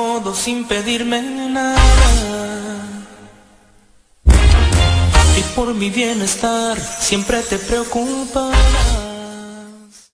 todo sin pedirme nada. Y por mi bienestar siempre te preocupas.